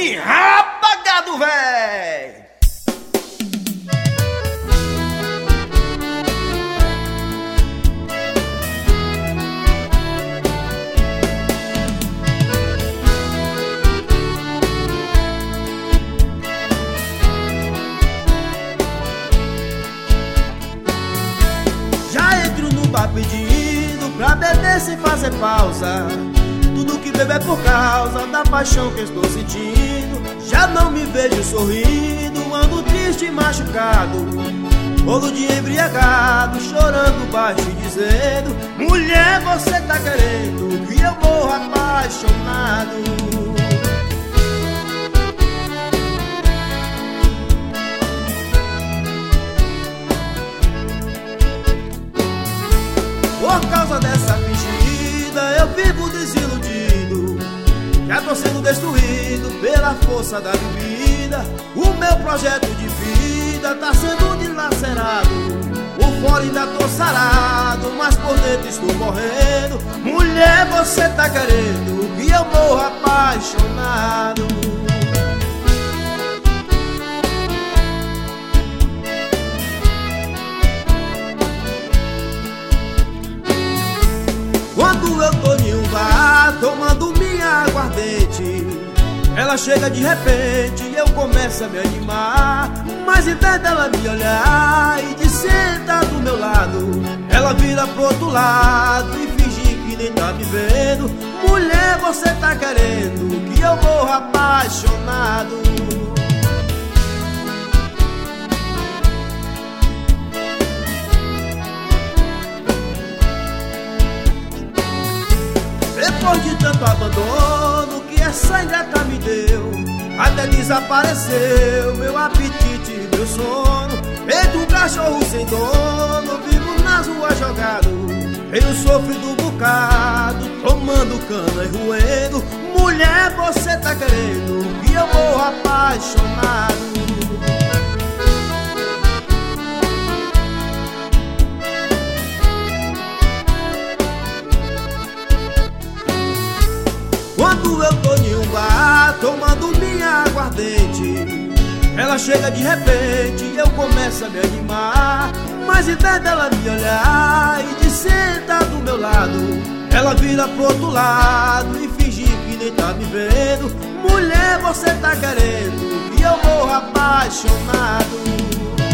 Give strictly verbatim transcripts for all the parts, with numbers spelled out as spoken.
E rapagado, véi! Já entro no bar pedindo pra beber sem fazer pausa. Tudo que bebo é por causa da paixão que estou sentindo. Já não me vejo sorrindo, ando triste e machucado, bolo de embriagado, chorando baixo e dizendo: mulher, você tá querendo que eu morra apaixonado. Por causa dessa fingida eu vivo desiludido. Já tô sendo destruído pela força da bebida. O meu projeto de vida tá sendo dilacerado. Por fora ainda tô sarado, mas por dentro estou morrendo. Mulher, você tá querendo que eu morra apaixonado. Quando eu tô em um bar tomando minha aguardente, ela chega de repente e eu começo a me animar. Mas em vez dela me olhar e de sentar do meu lado, ela vira pro outro lado e finge que nem tá me vendo. Mulher, você tá querendo que eu morra apaixonado. Depois de tanto abandono que essa ingrata me deu, até desapareceu meu apetite, meu sono. Feito um cachorro sem dono, vivo nas ruas jogado, eu sofrido um bocado, tomando cana e roendo. Mulher, você tá querendo que eu morra apaixonado. Quando eu tô em um bar tomando minha aguardente, ela chega de repente e eu começo a me animar. Mas em vez dela me olhar e de sentar do meu lado, ela vira pro outro lado e finge que nem tá me vendo. Mulher, você tá querendo que eu morra apaixonado.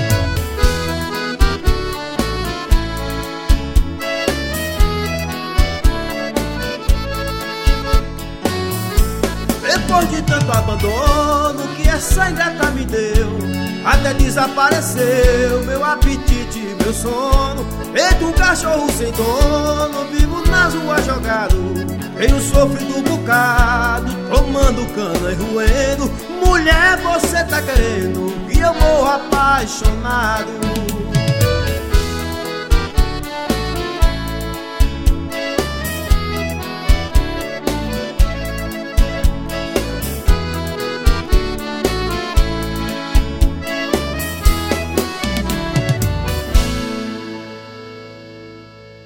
Depois de tanto abandono que essa ingrata me deu, até desapareceu meu apetite, meu sono. Feito um cachorro sem dono, vivo nas ruas jogado, eu sofrido um bocado, tomando cana e roendo. Mulher, você tá querendo que eu morra apaixonado.